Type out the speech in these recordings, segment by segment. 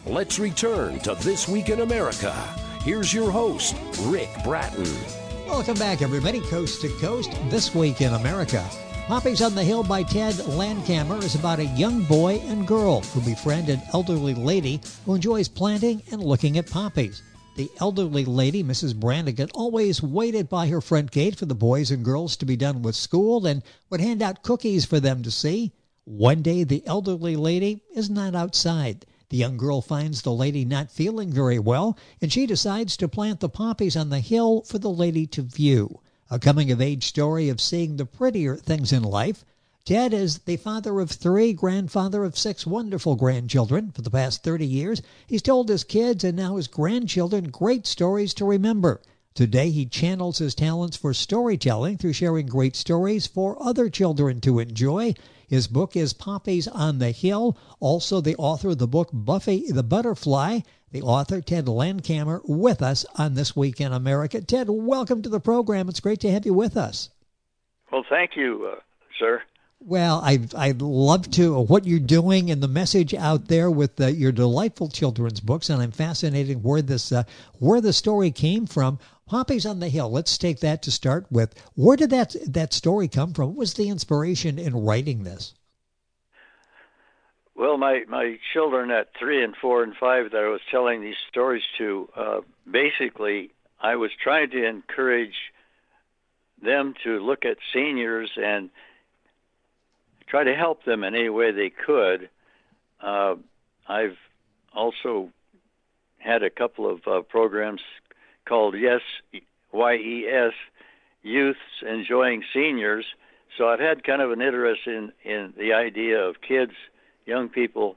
Let's return to This Week in America. Here's your host, Rick Bratton. Welcome back, everybody, coast to coast. This Week in America. Poppies on the Hill by Ted Landcamer is about a young boy and girl who befriend an elderly lady who enjoys planting and looking at poppies. The elderly lady, Mrs. Brannigan, always waited by her front gate for the boys and girls to be done with school and would hand out cookies for them to see. One day, the elderly lady is not outside. The young girl finds the lady not feeling very well, and she decides to plant the poppies on the hill for the lady to view. A coming-of-age story of seeing the prettier things in life. Ted is the father of 3, grandfather of 6 wonderful grandchildren. For the past 30 years, he's told his kids and now his grandchildren great stories to remember. Today, he channels his talents for storytelling through sharing great stories for other children to enjoy. His book is Poppies on the Hill. Also, the author of the book, Buffy the Butterfly, the author, Ted Landcamer, with us on This Week in America. Ted, welcome to the program. It's great to have you with us. Well, thank you, sir. Well, I'd love to, what you're doing and the message out there with your delightful children's books, and I'm fascinated where the story came from. Poppies on the Hill, let's take that to start with. Where did that story come from? What was the inspiration in writing this? Well, my children at 3 and 4 and 5 that I was telling these stories to, basically, I was trying to encourage them to look at seniors and try to help them in any way they could. I've also had a couple of programs called YES, Y-E-S, Youths Enjoying Seniors. So I've had kind of an interest in the idea of kids, young people,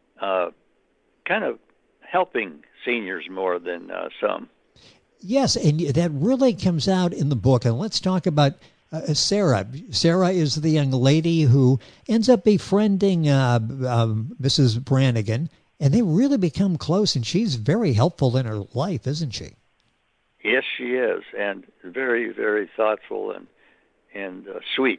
kind of helping seniors more than some. Yes, and that really comes out in the book. And let's talk about Sarah. Sarah is the young lady who ends up befriending Mrs. Brannigan, and they really become close, and she's very helpful in her life, isn't she? Yes, she is, and very, very thoughtful and sweet.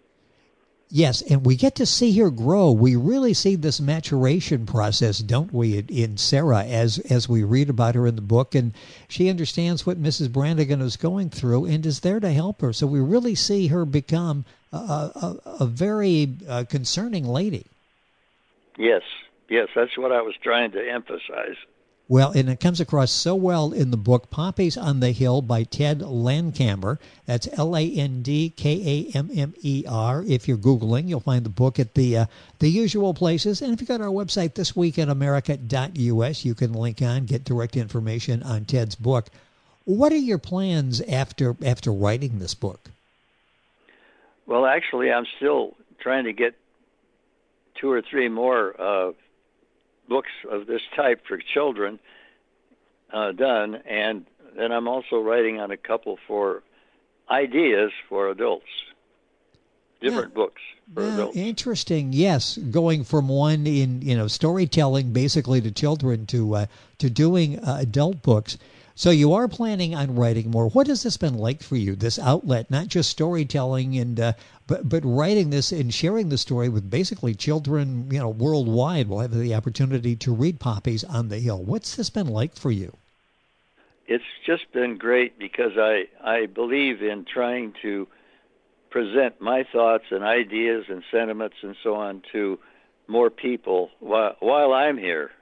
Yes, and we get to see her grow. We really see this maturation process, don't we, in Sarah, as we read about her in the book. And she understands what Mrs. Brannigan is going through and is there to help her. So we really see her become a very concerning lady. Yes, that's what I was trying to emphasize. Well, and it comes across so well in the book, Poppies on the Hill by Ted Landcamer. That's Landkammer. If you're Googling, you'll find the book at the usual places. And if you go to our website, thisweekinamerica.us, you can link on, get direct information on Ted's book. What are your plans after writing this book? Well, actually, I'm still trying to get 2 or 3 more books of this type for children done, and then I'm also writing on a couple for ideas for adults, different books for adults. Interesting. Yes, going from one in storytelling basically to children to doing adult books. So you are planning on writing more. What has this been like for you, this outlet, not just storytelling, and but writing this and sharing the story with basically children, worldwide will have the opportunity to read Poppies on the Hill. What's this been like for you? It's just been great because I believe in trying to present my thoughts and ideas and sentiments and so on to more people while I'm here.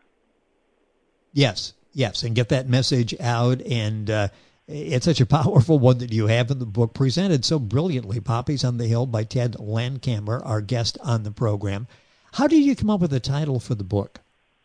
Yes, and get that message out, and it's such a powerful one that you have in the book, presented so brilliantly. Poppies on the Hill by Ted Landcamer, our guest on the program. How did you come up with the title for the book?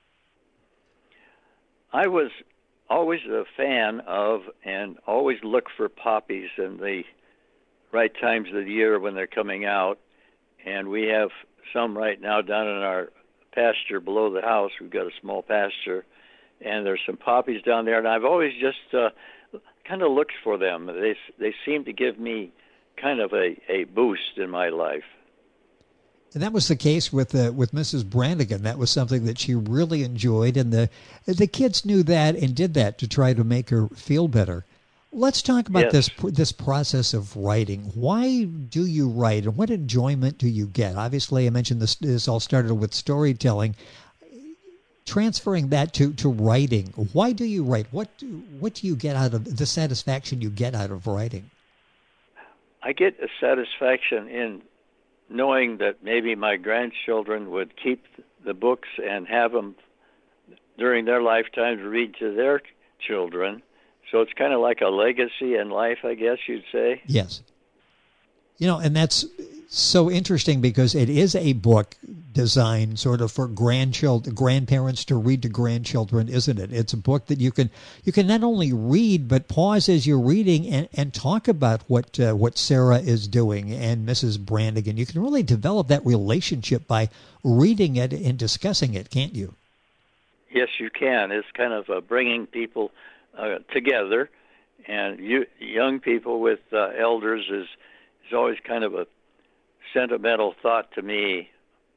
I was always a fan of and always look for poppies in the right times of the year when they're coming out. And we have some right now down in our pasture below the house. We've got a small pasture, and there's some poppies down there. And I've always just kind of looked for them. They seem to give me kind of a boost in my life. And that was the case with Mrs. Brannigan. That was something that she really enjoyed, and the kids knew that and did that to try to make her feel better. Let's talk about this process of writing. Why do you write, and what enjoyment do you get? Obviously, I mentioned this all started with storytelling. transferring that to writing, why do you write? What do you get out of the satisfaction you get out of writing? I get a satisfaction in knowing that maybe my grandchildren would keep the books and have them during their lifetime to read to their children. So it's kind of like a legacy in life, I guess you'd say. Yes. And that's so interesting because it is a book designed sort of for grandparents to read to grandchildren, isn't it? It's a book that you can not only read but pause as you're reading and talk about what Sarah is doing and Mrs. Brannigan. You can really develop that relationship by reading it and discussing it, can't you? Yes, you can. It's kind of bringing people together, and young people with elders is always kind of a sentimental thought to me.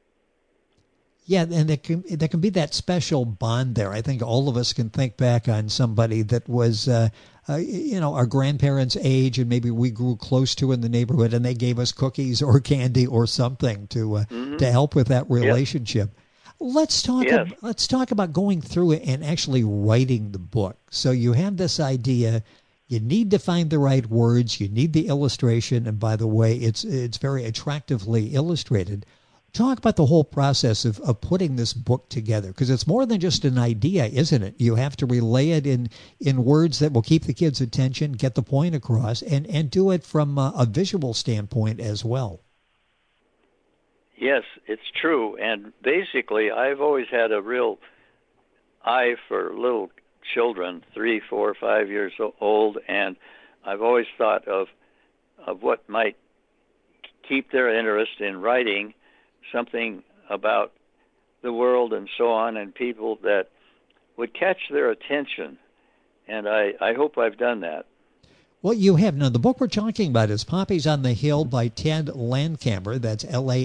Yeah, and there can be that special bond there. I think all of us can think back on somebody that was, our grandparents' age, and maybe we grew close to in the neighborhood, and they gave us cookies or candy or something to help with that relationship. Yep. Let's talk about going through it and actually writing the book. So you have this idea. You need to find the right words. You need the illustration. And by the way, it's very attractively illustrated. Talk about the whole process of putting this book together, because it's more than just an idea, isn't it? You have to relay it in words that will keep the kids' attention, get the point across, and do it from a visual standpoint as well. Yes, it's true. And basically, I've always had a real eye for little children, 3, 4, 5 years old, and I've always thought of what might keep their interest in writing something about the world and so on, and people that would catch their attention. And I hope I've done that. Well, you have. Now, the book we're talking about is Poppies on the Hill by Ted Landkamer. That's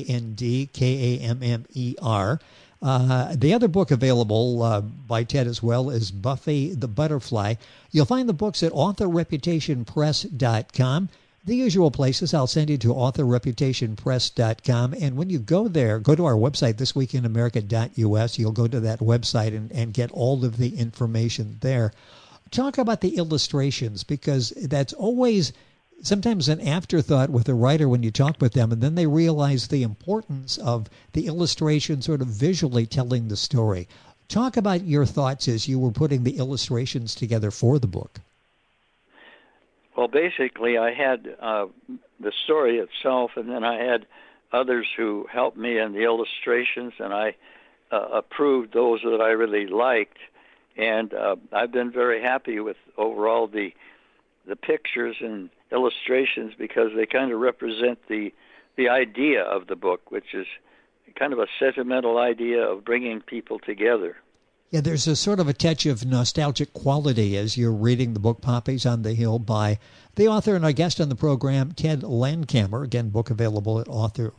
Landkammer. The other book available by Ted as well is Buffy the Butterfly. You'll find the books at authorreputationpress.com. The usual places. I'll send you to authorreputationpress.com. And when you go there, go to our website, thisweekinamerica.us. You'll go to that website and get all of the information there. Talk about the illustrations, because that's always sometimes an afterthought with a writer when you talk with them, and then they realize the importance of the illustration sort of visually telling the story. Talk about your thoughts as you were putting the illustrations together for the book. Well, basically, I had the story itself, and then I had others who helped me in the illustrations, and I approved those that I really liked. And I've been very happy with overall the pictures and illustrations, because they kind of represent the idea of the book, which is kind of a sentimental idea of bringing people together. Yeah, there's a sort of a touch of nostalgic quality as you're reading the book Poppies on the Hill by the author and our guest on the program, Ted Landkamer. Again, book available at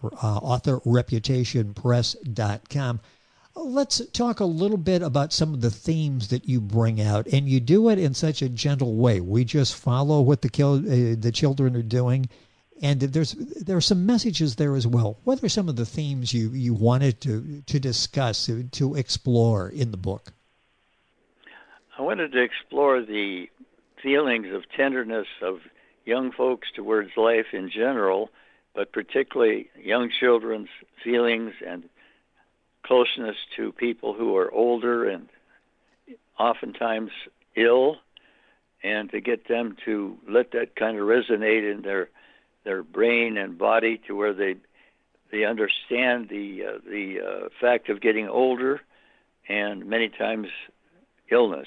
authorreputationpress.com. Let's talk a little bit about some of the themes that you bring out, and you do it in such a gentle way. We just follow what the children are doing, and there are some messages there as well. What are some of the themes you wanted to discuss, to explore in the book? I wanted to explore the feelings of tenderness of young folks towards life in general, but particularly young children's feelings and closeness to people who are older and oftentimes ill, and to get them to let that kind of resonate in their brain and body to where they understand the fact of getting older and many times illness.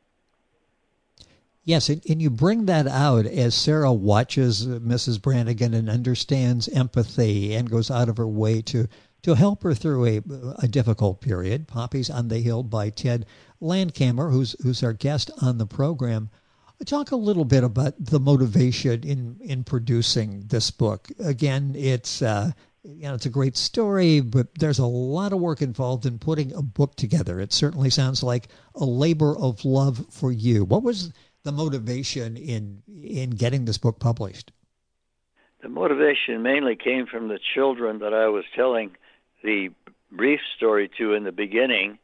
Yes, and you bring that out as Sarah watches Mrs. Brannigan and understands empathy and goes out of her way to help her through a difficult period. Poppies on the Hill by Ted Landkamer, who's our guest on the program. Talk a little bit about the motivation in producing this book. Again, it's a great story, but there's a lot of work involved in putting a book together. It certainly sounds like a labor of love for you. What was the motivation in getting this book published? The motivation mainly came from the children that I was telling the brief story to in the beginning,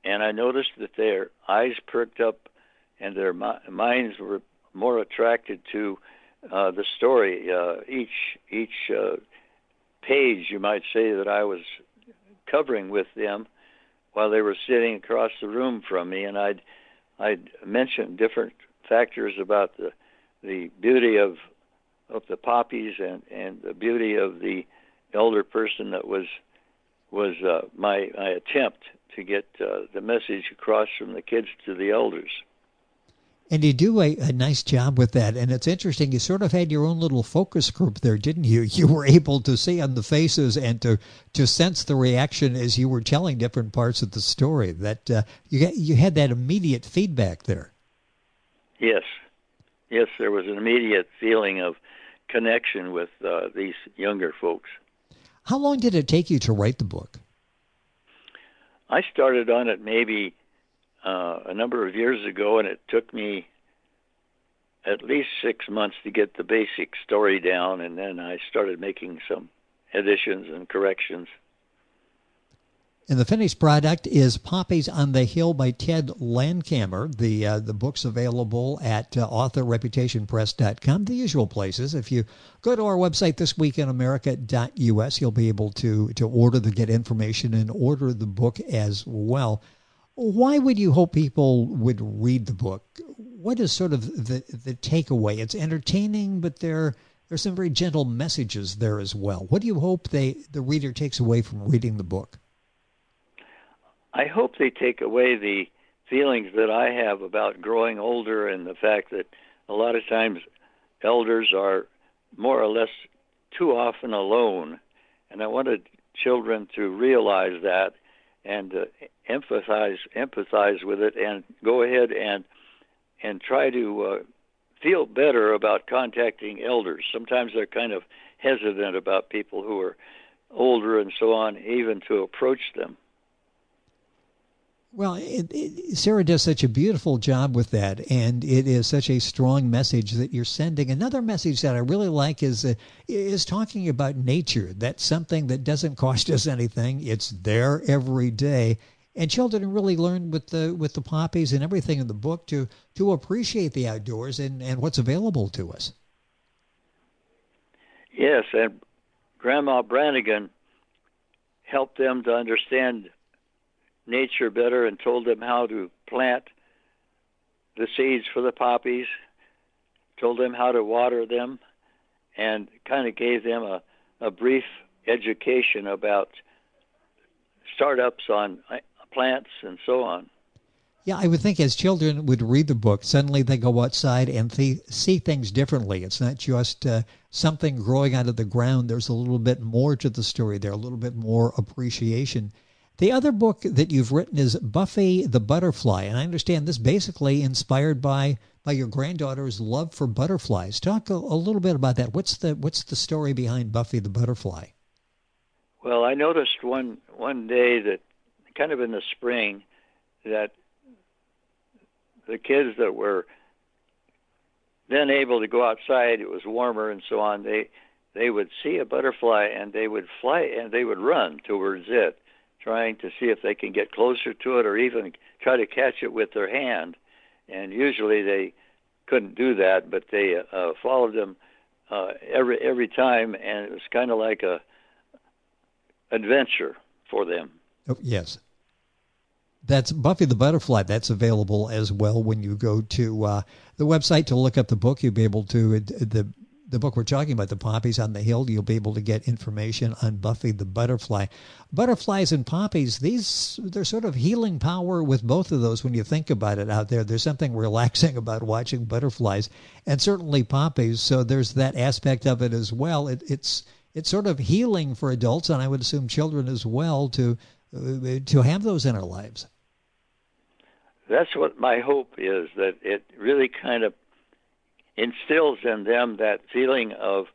and I noticed that their eyes perked up and their minds were more attracted to the story. Each page, you might say, that I was covering with them while they were sitting across the room from me, and I'd mention different factors about the beauty of the poppies and the beauty of the elder person that was my attempt to get the message across from the kids to the elders. And you do a nice job with that. And it's interesting, you sort of had your own little focus group there, didn't you? You were able to see on the faces and to sense the reaction as you were telling different parts of the story. That you had that immediate feedback there. Yes. Yes, there was an immediate feeling of connection with these younger folks. How long did it take you to write the book? I started on it maybe a number of years ago, and it took me at least 6 months to get the basic story down, and then I started making some additions and corrections. And the finished product is Poppies on the Hill by Ted Landkamer. The book's available at authorreputationpress.com, the usual places. If you go to our website, thisweekinamerica.us, you'll be able to get information and order the book as well. Why would you hope people would read the book? What is sort of the takeaway? It's entertaining, but there's some very gentle messages there as well. What do you hope the reader takes away from reading the book? I hope they take away the feelings that I have about growing older and the fact that a lot of times elders are more or less too often alone. And I wanted children to realize that and empathize with it and go ahead and try to feel better about contacting elders. Sometimes they're kind of hesitant about people who are older and so on, even to approach them. Well, Sarah does such a beautiful job with that, and it is such a strong message that you're sending. Another message that I really like is talking about nature. That's something that doesn't cost us anything. It's there every day, and children really learn with the poppies and everything in the book to appreciate the outdoors and what's available to us. Yes, and Grandma Brannigan helped them to understand nature better and told them how to plant the seeds for the poppies, told them how to water them, and kind of gave them a brief education about startups on plants and so on. Yeah, I would think as children would read the book, suddenly they go outside and see things differently. It's not just something growing out of the ground. There's a little bit more to the story there, a little bit more appreciation. The other book that you've written is Buffy the Butterfly, and I understand this basically inspired by your granddaughter's love for butterflies. Talk a little bit about that. What's the story behind Buffy the Butterfly? Well, I noticed one day that, kind of in the spring, that the kids that were then able to go outside, it was warmer and so on, they would see a butterfly and they would fly and they would run towards it, trying to see if they can get closer to it or even try to catch it with their hand. And usually they couldn't do that, but they followed them every time, and it was kind of like a adventure for them. Oh, yes. That's Buffy the Butterfly. That's available as well when you go to the website to look up the book. You'll be able to, the book we're talking about, The Poppies on the Hill, you'll be able to get information on Buffy the Butterfly. Butterflies and poppies, there's sort of healing power with both of those when you think about it out there. There's something relaxing about watching butterflies and certainly poppies, so there's that aspect of it as well. It's sort of healing for adults, and I would assume children as well, to have those in our lives. That's what my hope is, that it really kind of instills in them that feeling of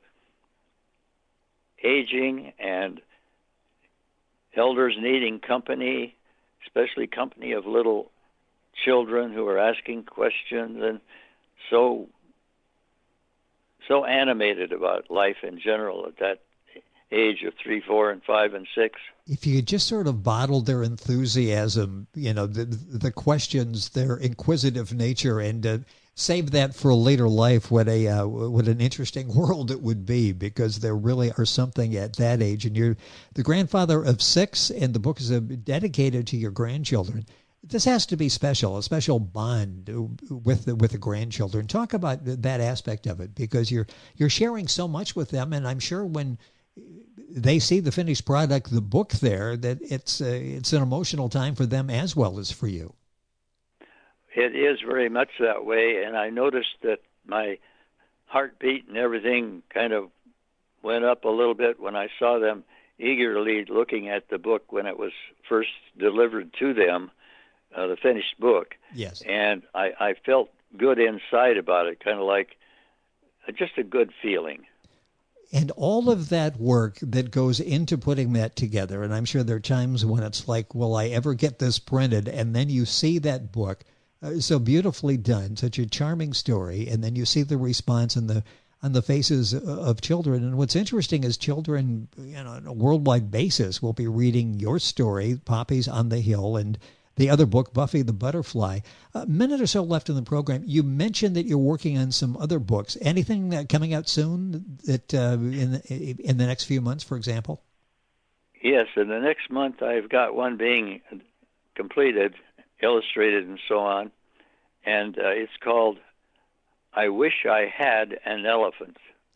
aging and elders needing company, especially company of little children who are asking questions and so animated about life in general that age of 3, 4, and 5, and 6. If you could just sort of bottle their enthusiasm, the questions, their inquisitive nature, and save that for a later life, what an interesting world it would be, because there really are something at that age. And you're the grandfather of 6, and the book is dedicated to your grandchildren. This has to be special, a special bond with the grandchildren. Talk about that aspect of it, because you're sharing so much with them, and I'm sure when they see the finished product, the book there, that it's an emotional time for them as well as for you. It is very much that way, and I noticed that my heartbeat and everything kind of went up a little bit when I saw them eagerly looking at the book when it was first delivered to them, the finished book. Yes. And I felt good inside about it, kind of like just a good feeling. And all of that work that goes into putting that together, and I'm sure there are times when it's like, will I ever get this printed? And then you see that book so beautifully done, such a charming story, and then you see the response on the faces of children. And what's interesting is children, on a worldwide basis, will be reading your story, Poppies on the Hill, and the other book, Buffy the Butterfly. A minute or so left in the program. You mentioned that you're working on some other books. Anything coming out soon that in the next few months, for example? Yes, in the next month I've got one being completed, illustrated and so on, and it's called I Wish I Had an Elephant.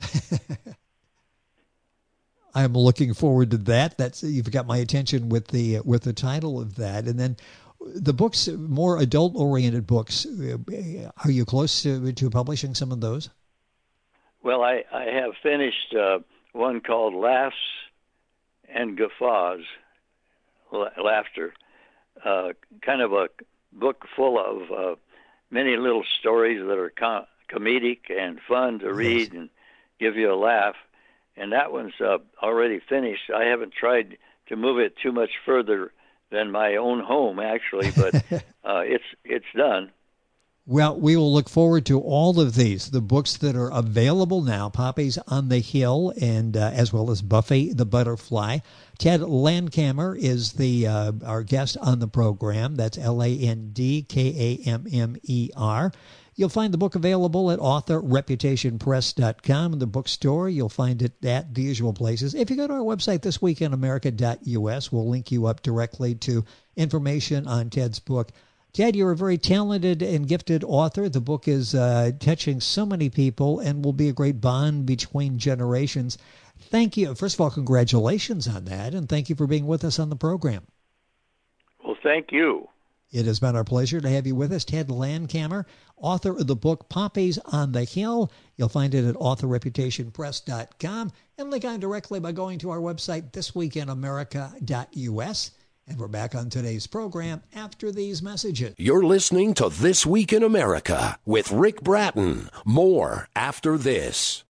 I'm looking forward to that. You've got my attention with the title of that. And then the books, more adult-oriented books, are you close to publishing some of those? Well, I have finished one called Laughs and Guffaws, Laughter, kind of a book full of many little stories that are comedic and fun to read and give you a laugh. And that one's already finished. I haven't tried to move it too much further than my own home, actually, but it's done. Well, we will look forward to all of these, the books that are available now, Poppies on the Hill, and as well as Buffy the Butterfly. Ted Landkamer is our guest on the program. That's LANDKAMMER. You'll find the book available at authorreputationpress.com in the bookstore. You'll find it at the usual places. If you go to our website, thisweekinamerica.us, we'll link you up directly to information on Ted's book. Ted, you're a very talented and gifted author. The book is touching so many people and will be a great bond between generations. Thank you. First of all, congratulations on that, and thank you for being with us on the program. Well, thank you. It has been our pleasure to have you with us, Ted Landkamer, author of the book Poppies on the Hill. You'll find it at authorreputationpress.com and link on directly by going to our website, thisweekinamerica.us. And we're back on today's program after these messages. You're listening to This Week in America with Rick Bratton. More after this.